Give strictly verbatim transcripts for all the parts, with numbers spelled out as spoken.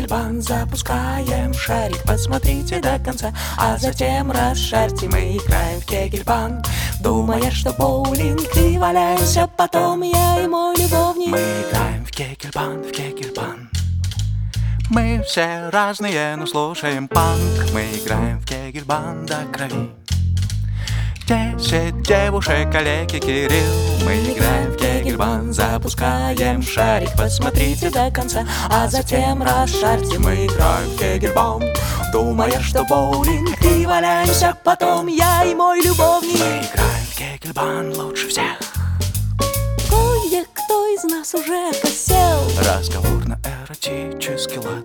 кегельбан, запускаем шарик, посмотрите до конца, а затем расшарьте. Мы играем в кегельбан, думая, что боулинг, и валяемся потом я и мой любовник. Мы играем в кегельбан, в кегельбан. Мы все разные, но слушаем панк. Мы играем в кегельбан до крови. Десять девушек, Олег и Кирилл. Мы играем в кегельбан, запускаем шарик, посмотрите до конца, а затем расшарьте. Мы играем в кегельбан, думая, что боулинг, и валяемся потом я и мой любовник. Мы играем в кегельбан лучше всех. Кое-кто из нас уже посел. Разговор на эротический лад.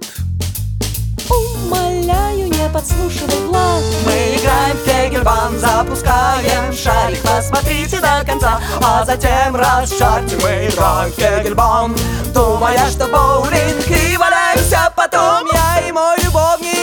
Умоляю, не подслушивай, Влад. Мы играем в кегельбан, запускаем шарик, посмотрите до конца, а затем расшарьте. Мы играем в кегельбан, думая, что боулинг, и валяемся потом я и мой любовник.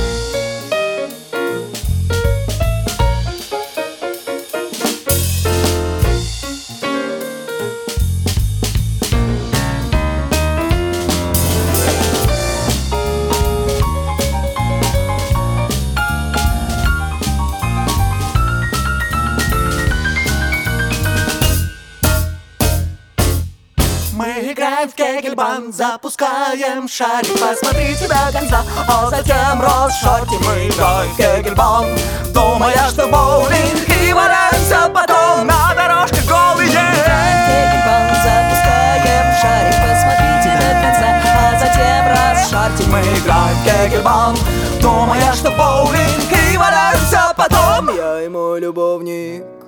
Мы играем в кегельбан, запускаем шарик, посмотрите до конца, а затем расшарьте. Мы играем в кегельбан, думая, что боулинг, и валяемся потом на дорожке голые. Кегельбан, запускаем шарик, посмотрите до конца, а затем расшарьте. Мы играем в кегельбан, думая, что боулинг, и валяемся потом я и мой любовник.